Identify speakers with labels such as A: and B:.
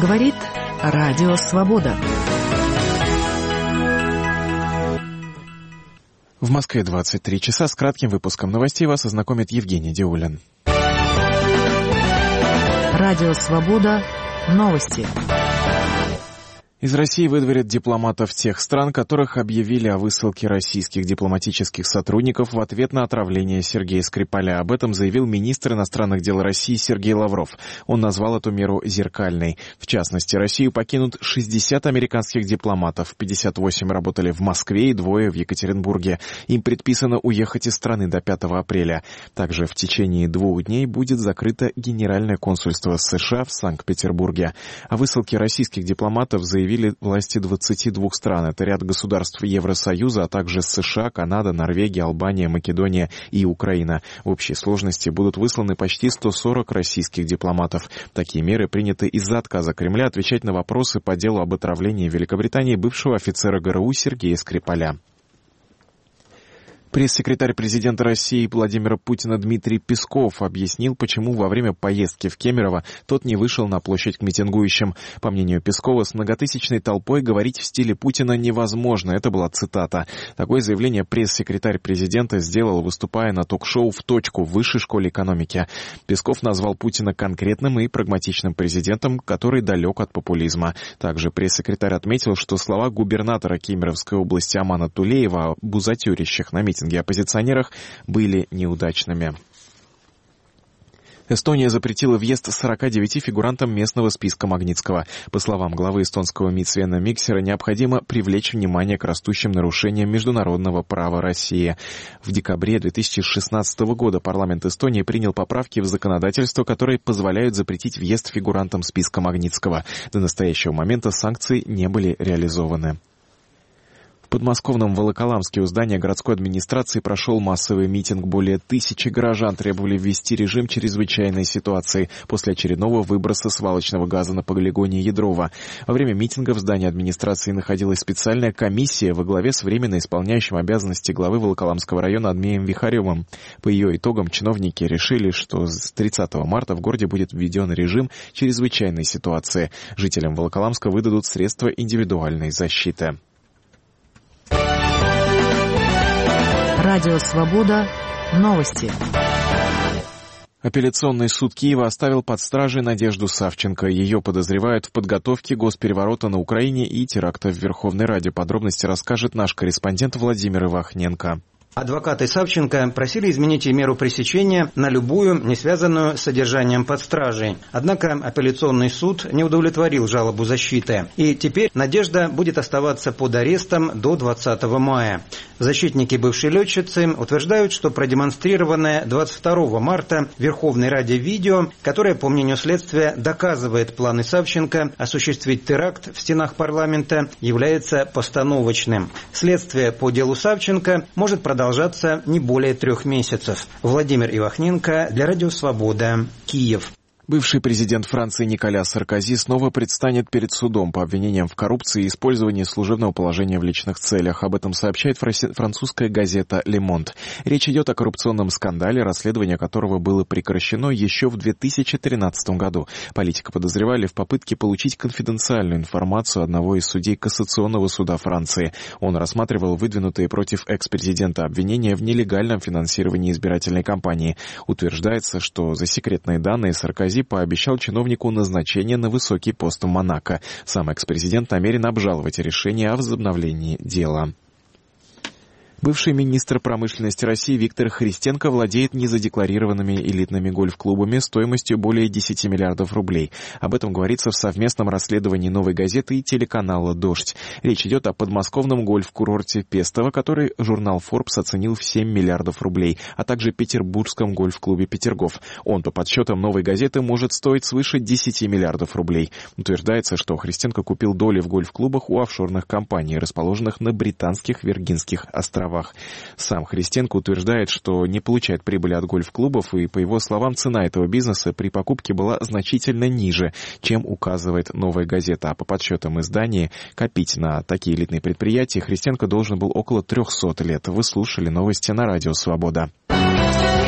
A: Говорит Радио Свобода.
B: В Москве 23 часа. С кратким выпуском новостей вас ознакомит Евгений Диулин.
A: Радио Свобода. Новости.
B: Из России выдворят дипломатов тех стран, которых объявили о высылке российских дипломатических сотрудников в ответ на отравление Сергея Скрипаля. Об этом заявил министр иностранных дел России Сергей Лавров. Он назвал эту меру зеркальной. В частности, Россию покинут 60 американских дипломатов. 58 работали в Москве и 2 в Екатеринбурге. Им предписано уехать из страны до 5 апреля. Также в течение 2 дней будет закрыто Генеральное консульство США в Санкт-Петербурге. О высылке российских дипломатов заявили власти 22 стран. Это ряд государств Евросоюза, а также США, Канада, Норвегия, Албания, Македония и Украина. В общей сложности будут высланы почти 140 российских дипломатов. Такие меры приняты из-за отказа Кремля отвечать на вопросы по делу об отравлении в Великобритании бывшего офицера ГРУ Сергея Скрипаля. Пресс-секретарь президента России Владимира Путина Дмитрий Песков объяснил, почему во время поездки в Кемерово тот не вышел на площадь к митингующим. По мнению Пескова, с многотысячной толпой говорить в стиле Путина невозможно. Это была цитата. Такое заявление пресс-секретарь президента сделал, выступая на ток-шоу «В точку» в Высшей школе экономики. Песков назвал Путина конкретным и прагматичным президентом, который далек от популизма. Также пресс-секретарь отметил, что слова губернатора Кемеровской области Амана Тулеева об узатюрящих на митинге оппозиционерах были неудачными. Эстония запретила въезд 49 фигурантам местного списка Магнитского. По словам главы эстонского МИД Свена Миксера, необходимо привлечь внимание к растущим нарушениям международного права России. В декабре 2016 года парламент Эстонии принял поправки в законодательство, которые позволяют запретить въезд фигурантам списка Магнитского. До настоящего момента санкции не были реализованы. В подмосковном Волоколамске у здания городской администрации прошел массовый митинг. Более 1000 горожан требовали ввести режим чрезвычайной ситуации после очередного выброса свалочного газа на полигоне Ядрова. Во время митинга в здании администрации находилась специальная комиссия во главе с временно исполняющим обязанности главы Волоколамского района Адмеем Вихаревым. По ее итогам чиновники решили, что с 30 марта в городе будет введен режим чрезвычайной ситуации. Жителям Волоколамска выдадут средства индивидуальной защиты.
A: Радио Свобода. Новости.
B: Апелляционный суд Киева оставил под стражей Надежду Савченко. Ее подозревают в подготовке госпереворота на Украине и теракта в Верховной Раде. Подробности расскажет наш корреспондент Владимир Ивахненко.
C: Адвокаты Савченко просили изменить ей меру пресечения на любую, не связанную с содержанием под стражей. Однако апелляционный суд не удовлетворил жалобу защиты. И теперь Надежда будет оставаться под арестом до 20 мая. Защитники бывшей летчицы утверждают, что продемонстрированное 22 марта в Верховной Раде видео, которое, по мнению следствия, доказывает планы Савченко осуществить теракт в стенах парламента, является постановочным. Следствие по делу Савченко может продолжаться не более 3 месяцев. Владимир Ивахненко для Радио Свобода, Киев.
B: Бывший президент Франции Николя Саркози снова предстанет перед судом по обвинениям в коррупции и использовании служебного положения в личных целях. Об этом сообщает французская газета «Le Monde». Речь идет о коррупционном скандале, расследование которого было прекращено еще в 2013 году. Политика подозревали в попытке получить конфиденциальную информацию одного из судей Кассационного суда Франции. Он рассматривал выдвинутые против экс-президента обвинения в нелегальном финансировании избирательной кампании. Утверждается, что за секретные данные Саркози пообещал чиновнику назначение на высокий пост в Монако. Сам экс-президент намерен обжаловать решение о возобновлении дела. Бывший министр промышленности России Виктор Христенко владеет незадекларированными элитными гольф-клубами стоимостью более 10 миллиардов рублей. Об этом говорится в совместном расследовании «Новой газеты» и телеканала «Дождь». Речь идет о подмосковном гольф-курорте Пестово, который журнал Forbes оценил в 7 миллиардов рублей, а также петербургском гольф-клубе «Петергоф». Он, по подсчетам «Новой газеты», может стоить свыше 10 миллиардов рублей. Утверждается, что Христенко купил доли в гольф-клубах у офшорных компаний, расположенных на британских Виргинских островах. Сам Христенко утверждает, что не получает прибыли от гольф-клубов, и, по его словам, цена этого бизнеса при покупке была значительно ниже, чем указывает «Новая газета». А по подсчетам издания, копить на такие элитные предприятия Христенко должен был около 300 лет. Вы слушали новости на Радио Свобода.